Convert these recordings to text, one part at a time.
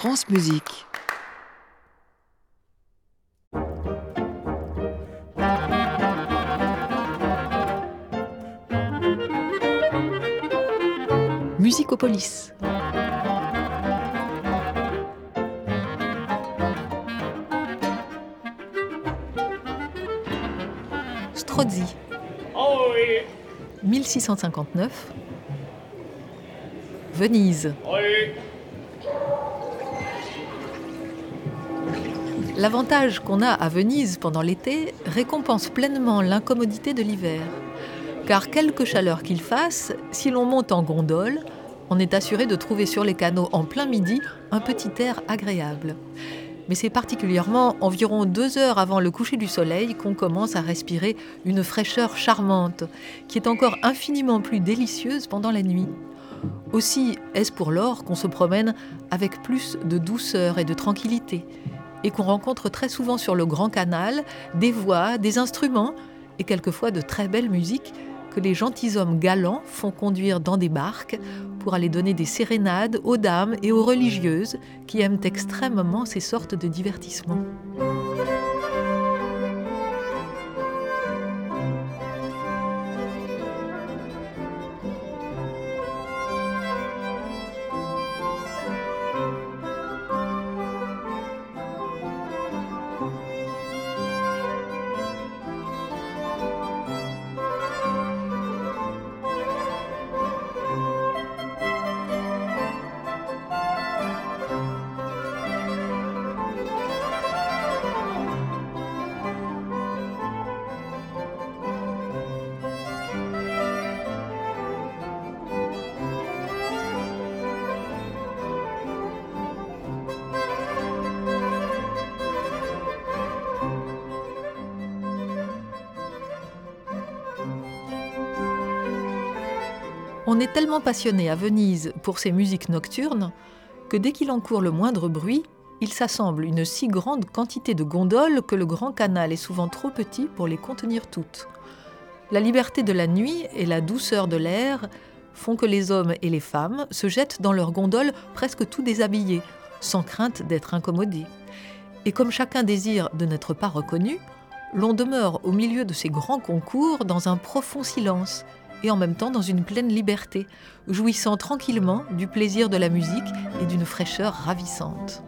France Musique. Musicopolis. Strozzi. 1659. Venise. L'avantage qu'on a à Venise pendant l'été récompense pleinement l'incommodité de l'hiver. Car quelque chaleur qu'il fasse, si l'on monte en gondole, on est assuré de trouver sur les canaux en plein midi un petit air agréable. Mais c'est particulièrement environ 2 heures avant le coucher du soleil qu'on commence à respirer une fraîcheur charmante, qui est encore infiniment plus délicieuse pendant la nuit. Aussi est-ce pour lors qu'on se promène avec plus de douceur et de tranquillité, et qu'on rencontre très souvent sur le Grand Canal des voix, des instruments et quelquefois de très belles musiques que les gentilshommes galants font conduire dans des barques pour aller donner des sérénades aux dames et aux religieuses qui aiment extrêmement ces sortes de divertissements. On est tellement passionné à Venise pour ces musiques nocturnes que dès qu'il encourt le moindre bruit, il s'assemble une si grande quantité de gondoles que le Grand Canal est souvent trop petit pour les contenir toutes. La liberté de la nuit et la douceur de l'air font que les hommes et les femmes se jettent dans leurs gondoles presque tout déshabillés, sans crainte d'être incommodés. Et comme chacun désire de n'être pas reconnu, l'on demeure au milieu de ces grands concours dans un profond silence, et en même temps dans une pleine liberté, jouissant tranquillement du plaisir de la musique et d'une fraîcheur ravissante.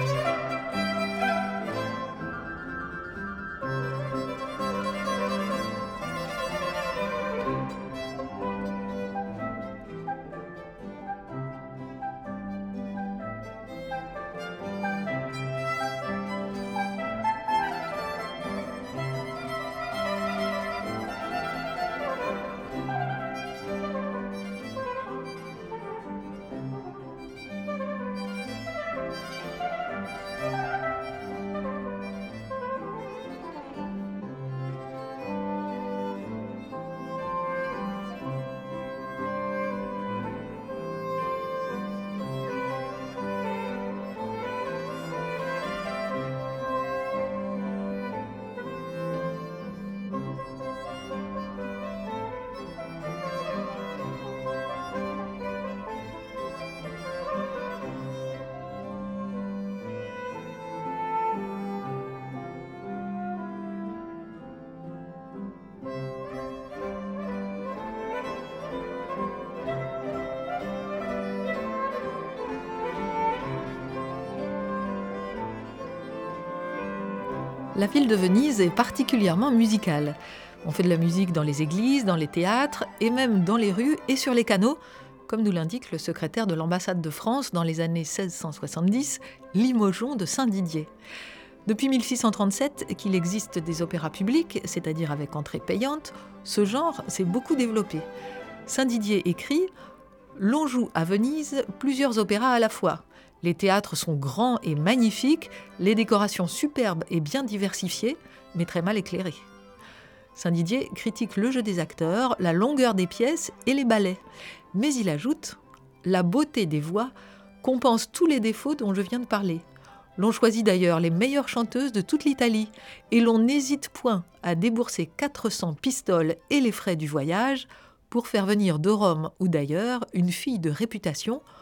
La ville de Venise est particulièrement musicale. On fait de la musique dans les églises, dans les théâtres et même dans les rues et sur les canaux, comme nous l'indique le secrétaire de l'ambassade de France dans les années 1670, Limogeon de Saint-Didier. Depuis 1637 qu'il existe des opéras publics, c'est-à-dire avec entrée payante, ce genre s'est beaucoup développé. Saint-Didier écrit « L'on joue à Venise plusieurs opéras à la fois. Les théâtres sont grands et magnifiques, les décorations superbes et bien diversifiées, mais très mal éclairées. » Saint-Didier critique le jeu des acteurs, la longueur des pièces et les ballets. Mais il ajoute « La beauté des voix compense tous les défauts dont je viens de parler. L'on choisit d'ailleurs les meilleures chanteuses de toute l'Italie et l'on n'hésite point à débourser 400 pistoles et les frais du voyage pour faire venir de Rome ou d'ailleurs une fille de réputation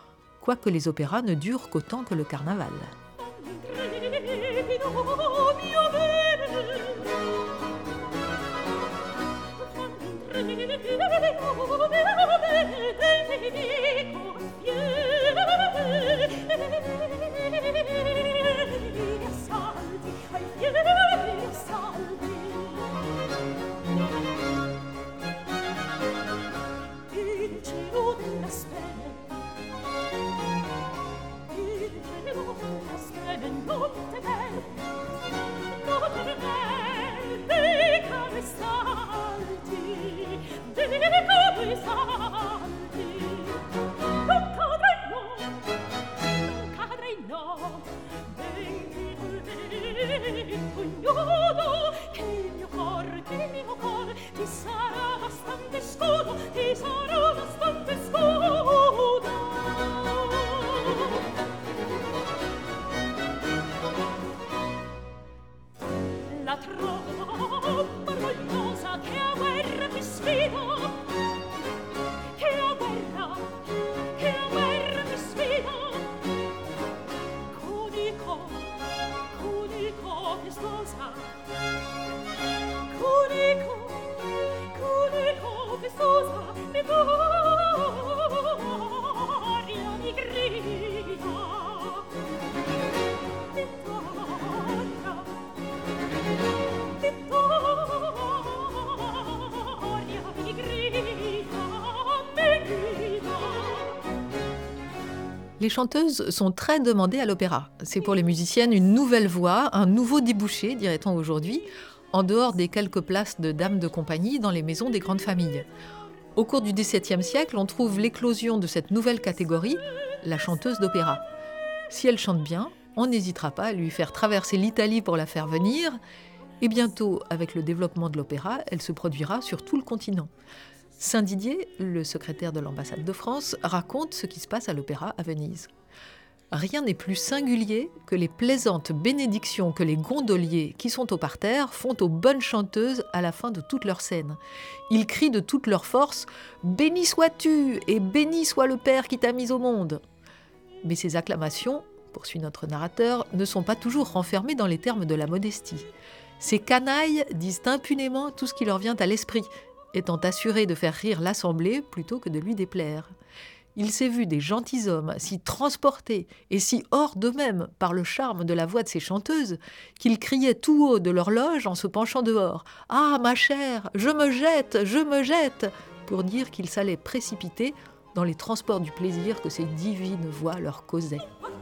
quoique les opéras ne durent qu'autant que le carnaval. Les chanteuses sont très demandées à l'opéra. C'est pour les musiciennes une nouvelle voie, un nouveau débouché, dirait-on aujourd'hui, en dehors des quelques places de dames de compagnie dans les maisons des grandes familles. Au cours du XVIIe siècle, on trouve l'éclosion de cette nouvelle catégorie, la chanteuse d'opéra. Si elle chante bien, on n'hésitera pas à lui faire traverser l'Italie pour la faire venir, et bientôt, avec le développement de l'opéra, elle se produira sur tout le continent. Saint-Didier, le secrétaire de l'ambassade de France, raconte ce qui se passe à l'opéra à Venise. Rien n'est plus singulier que les plaisantes bénédictions que les gondoliers qui sont au parterre font aux bonnes chanteuses à la fin de toutes leurs scènes. Ils crient de toute leur force « Béni sois-tu et béni soit le Père qui t'a mis au monde !» Mais ces acclamations, poursuit notre narrateur, ne sont pas toujours renfermées dans les termes de la modestie. Ces canailles disent impunément tout ce qui leur vient à l'esprit, étant assurés de faire rire l'assemblée plutôt que de lui déplaire. Il s'est vu des gentilshommes si transportés et si hors d'eux-mêmes par le charme de la voix de ces chanteuses qu'ils criaient tout haut de leur loge en se penchant dehors « Ah, ma chère, je me jette !» pour dire qu'ils s'allaient précipiter dans les transports du plaisir que ces divines voix leur causaient.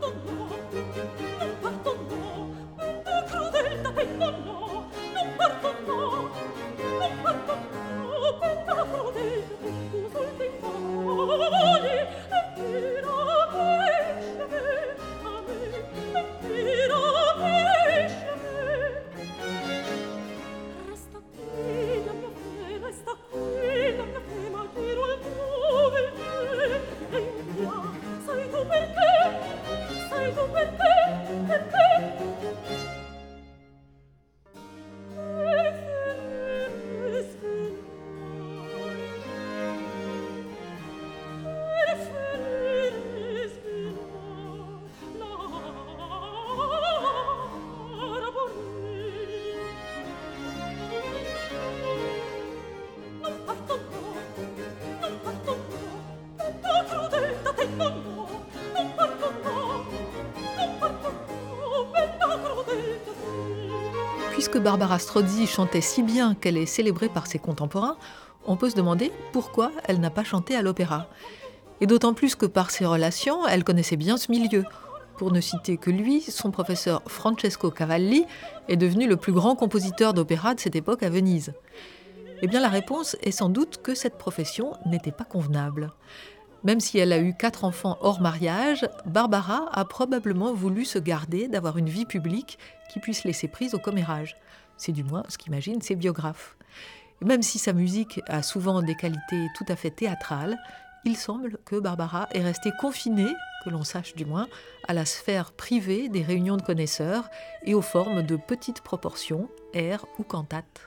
Puisque Barbara Strozzi chantait si bien qu'elle est célébrée par ses contemporains, on peut se demander pourquoi elle n'a pas chanté à l'opéra. Et d'autant plus que par ses relations, elle connaissait bien ce milieu. Pour ne citer que lui, son professeur Francesco Cavalli est devenu le plus grand compositeur d'opéra de cette époque à Venise. Eh bien, la réponse est sans doute que cette profession n'était pas convenable. Même si elle a eu 4 enfants hors mariage, Barbara a probablement voulu se garder d'avoir une vie publique qui puisse laisser prise au commérage. C'est du moins ce qu'imaginent ses biographes. Et même si sa musique a souvent des qualités tout à fait théâtrales, il semble que Barbara est restée confinée, que l'on sache du moins, à la sphère privée des réunions de connaisseurs et aux formes de petites proportions, airs ou cantates.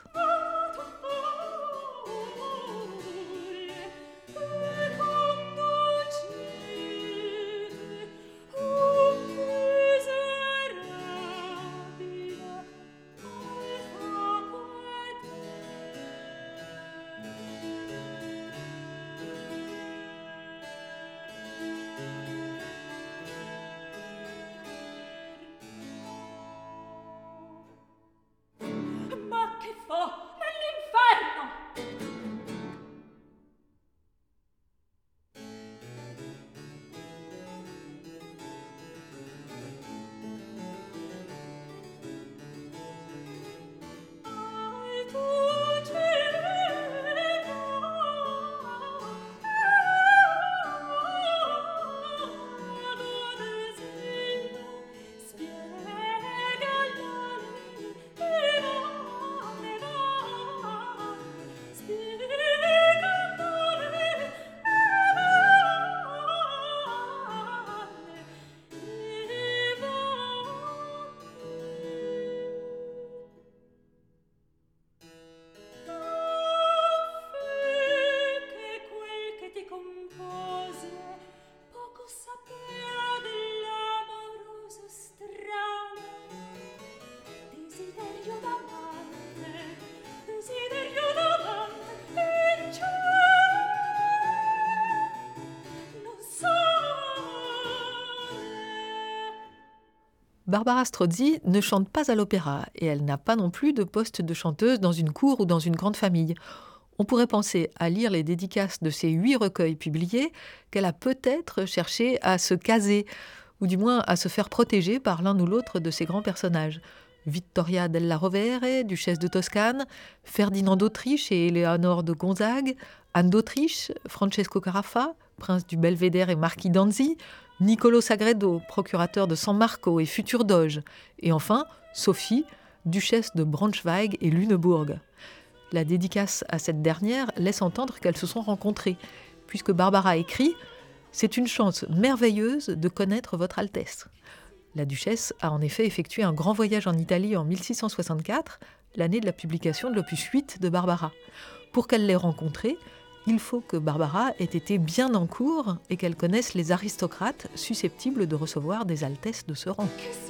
Barbara Strozzi ne chante pas à l'opéra et elle n'a pas non plus de poste de chanteuse dans une cour ou dans une grande famille. On pourrait penser, à lire les dédicaces de ces 8 recueils publiés, qu'elle a peut-être cherché à se caser, ou du moins à se faire protéger par l'un ou l'autre de ces grands personnages. Vittoria della Rovere, duchesse de Toscane, Ferdinand d'Autriche et Éléonore de Gonzague, Anne d'Autriche, Francesco Carafa, prince du Belvédère et marquis d'Anzy, Niccolò Sagredo, procurateur de San Marco et futur doge, et enfin Sophie, duchesse de Braunschweig et Lunebourg. La dédicace à cette dernière laisse entendre qu'elles se sont rencontrées, puisque Barbara écrit « C'est une chance merveilleuse de connaître votre Altesse ». La duchesse a en effet effectué un grand voyage en Italie en 1664, l'année de la publication de l'opus 8 de Barbara. Pour qu'elle l'ait rencontrée, il faut que Barbara ait été bien en cour et qu'elle connaisse les aristocrates susceptibles de recevoir des altesses de ce rang.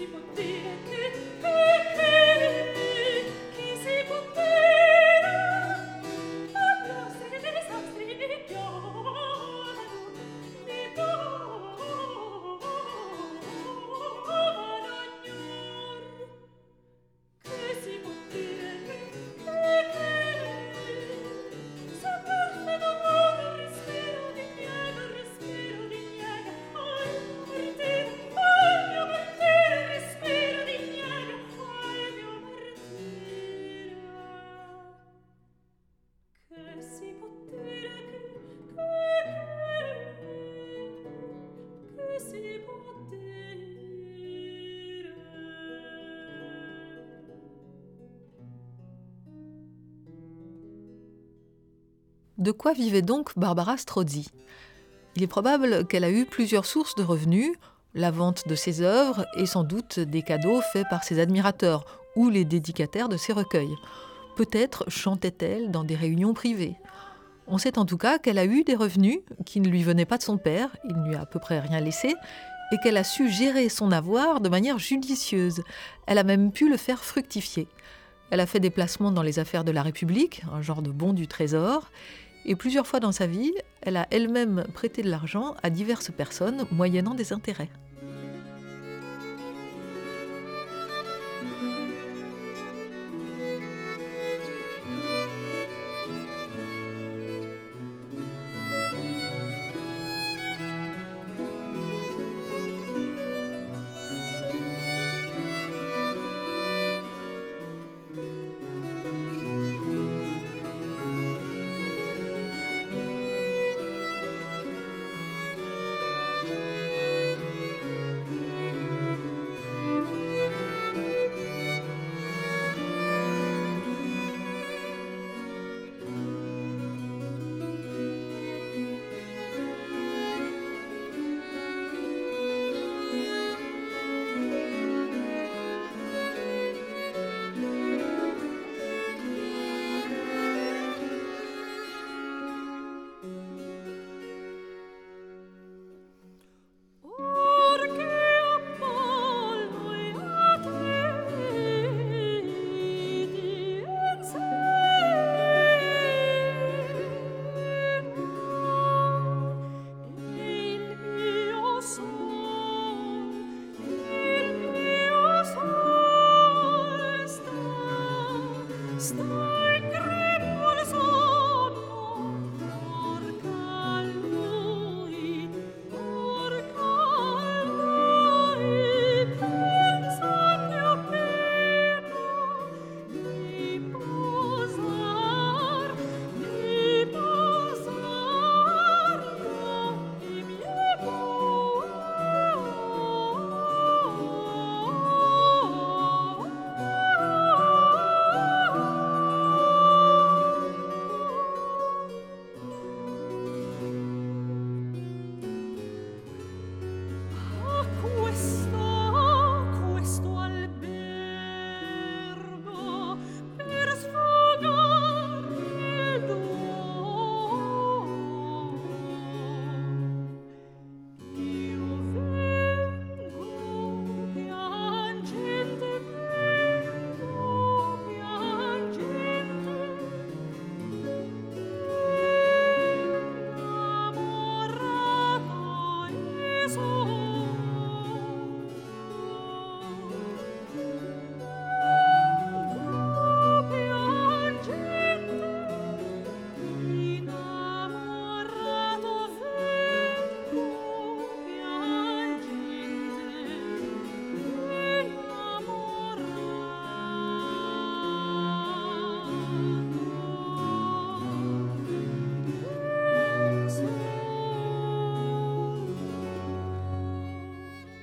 De quoi vivait donc Barbara Strozzi ? Il est probable qu'elle a eu plusieurs sources de revenus, la vente de ses œuvres et sans doute des cadeaux faits par ses admirateurs ou les dédicataires de ses recueils. Peut-être chantait-elle dans des réunions privées. On sait en tout cas qu'elle a eu des revenus qui ne lui venaient pas de son père, il ne lui a à peu près rien laissé, et qu'elle a su gérer son avoir de manière judicieuse. Elle a même pu le faire fructifier. Elle a fait des placements dans les affaires de la République, un genre de bon du trésor, et plusieurs fois dans sa vie, elle a elle-même prêté de l'argent à diverses personnes moyennant des intérêts.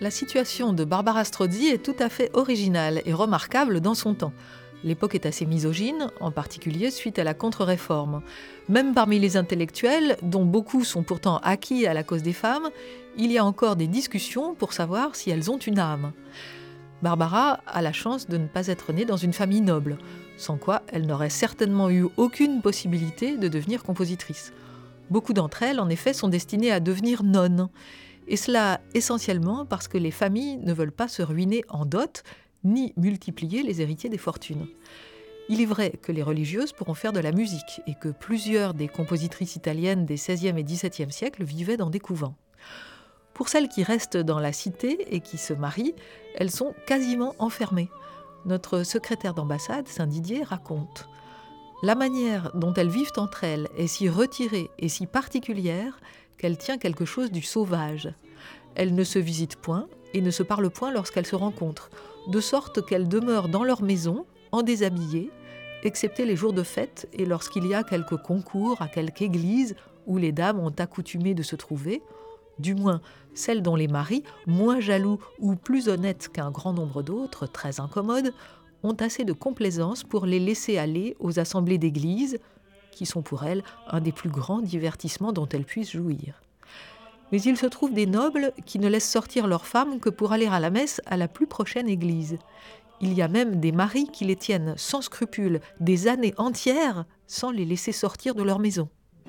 La situation de Barbara Strozzi est tout à fait originale et remarquable dans son temps. L'époque est assez misogyne, en particulier suite à la contre-réforme. Même parmi les intellectuels, dont beaucoup sont pourtant acquis à la cause des femmes, il y a encore des discussions pour savoir si elles ont une âme. Barbara a la chance de ne pas être née dans une famille noble, sans quoi elle n'aurait certainement eu aucune possibilité de devenir compositrice. Beaucoup d'entre elles, en effet, sont destinées à devenir nonnes. Et cela essentiellement parce que les familles ne veulent pas se ruiner en dot, ni multiplier les héritiers des fortunes. Il est vrai que les religieuses pourront faire de la musique et que plusieurs des compositrices italiennes des XVIe et XVIIe siècles vivaient dans des couvents. Pour celles qui restent dans la cité et qui se marient, elles sont quasiment enfermées. Notre secrétaire d'ambassade, Saint-Didier, raconte « La manière dont elles vivent entre elles est si retirée et si particulière qu'elle tient quelque chose du sauvage. Elles ne se visitent point et ne se parlent point lorsqu'elles se rencontrent, de sorte qu'elles demeurent dans leur maison, en déshabillé, excepté les jours de fête et lorsqu'il y a quelque concours à quelque église où les dames ont accoutumé de se trouver, du moins celles dont les maris, moins jaloux ou plus honnêtes qu'un grand nombre d'autres, très incommodes, ont assez de complaisance pour les laisser aller aux assemblées d'église, qui sont pour elles un des plus grands divertissements dont elles puissent jouir. Mais il se trouve des nobles qui ne laissent sortir leurs femmes que pour aller à la messe à la plus prochaine église. Il y a même des maris qui les tiennent sans scrupule des années entières sans les laisser sortir de leur maison.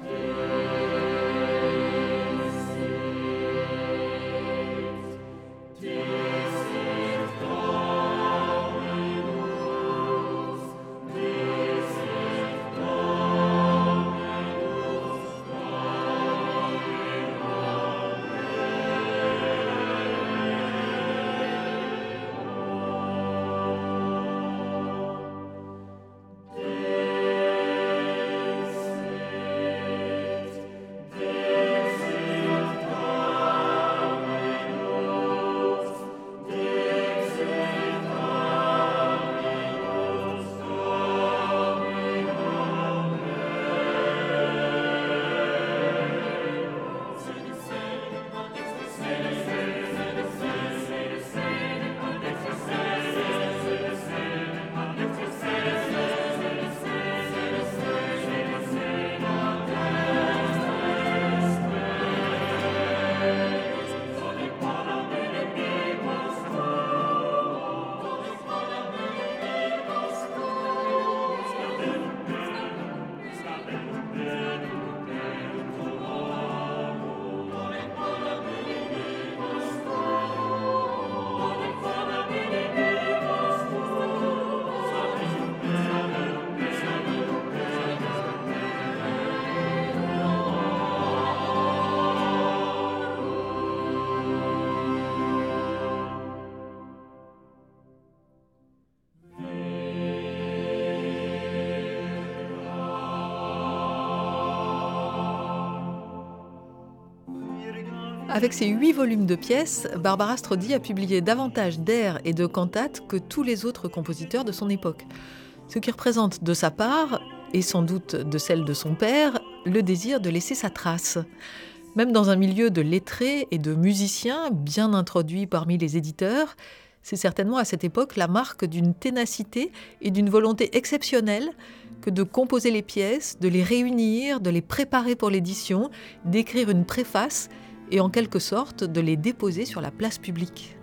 Avec ses 8 volumes de pièces, Barbara Strozzi a publié davantage d'airs et de cantates que tous les autres compositeurs de son époque. Ce qui représente de sa part, et sans doute de celle de son père, le désir de laisser sa trace. Même dans un milieu de lettrés et de musiciens bien introduits parmi les éditeurs, c'est certainement à cette époque la marque d'une ténacité et d'une volonté exceptionnelle que de composer les pièces, de les réunir, de les préparer pour l'édition, d'écrire une préface et en quelque sorte de les déposer sur la place publique.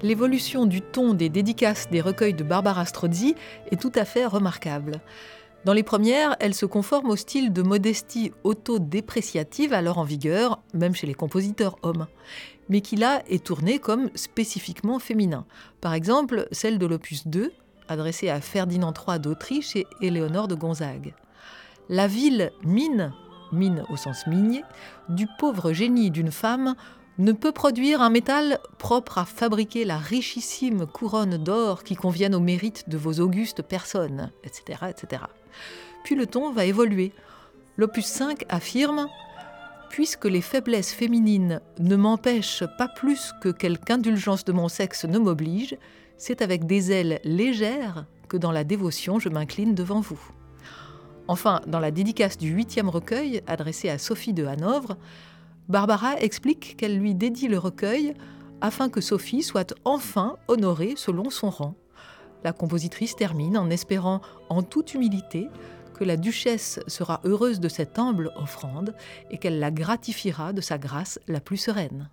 L'évolution du ton des dédicaces des recueils de Barbara Strozzi est tout à fait remarquable. Dans les premières, elle se conforme au style de modestie autodépréciative alors en vigueur, même chez les compositeurs hommes, mais qui là est tournée comme spécifiquement féminin. Par exemple, celle de l'opus 2, adressée à Ferdinand III d'Autriche et Éléonore de Gonzague. La ville mine au sens minier, du pauvre génie d'une femme ne peut produire un métal propre à fabriquer la richissime couronne d'or qui convienne au mérite de vos augustes personnes, etc., etc. Puis le ton va évoluer. L'opus 5 affirme « Puisque les faiblesses féminines ne m'empêchent pas plus que quelque indulgence de mon sexe ne m'oblige, c'est avec des ailes légères que dans la dévotion je m'incline devant vous. » Enfin, dans la dédicace du 8e recueil, adressée à Sophie de Hanovre, Barbara explique qu'elle lui dédie le recueil afin que Sophie soit enfin honorée selon son rang. La compositrice termine en espérant, en toute humilité, que la duchesse sera heureuse de cette humble offrande et qu'elle la gratifiera de sa grâce la plus sereine.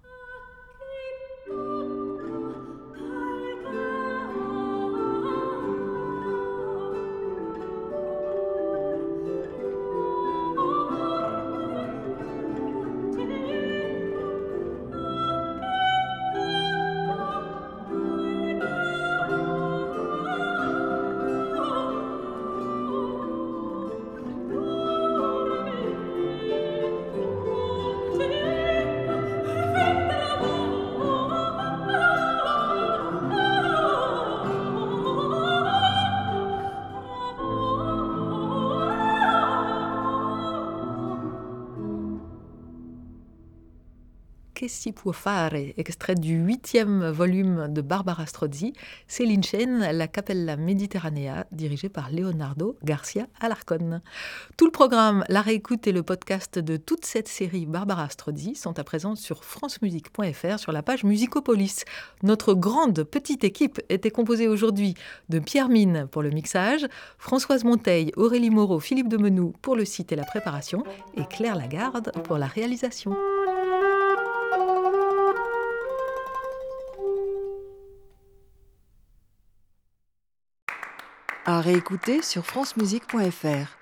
Che si può fare, extrait du 8e volume de Barbara Strozzi, Céline Schaen, la Cappella Mediterranea, dirigée par Leonardo Garcia Alarcón. Tout le programme, la réécoute et le podcast de toute cette série Barbara Strozzi sont à présent sur francemusique.fr sur la page Musicopolis. Notre grande petite équipe était composée aujourd'hui de Pierre Mine pour le mixage, Françoise Monteil, Aurélie Moreau, Philippe Demenoux pour le site et la préparation et Claire Lagarde pour la réalisation. À réécouter sur francemusique.fr.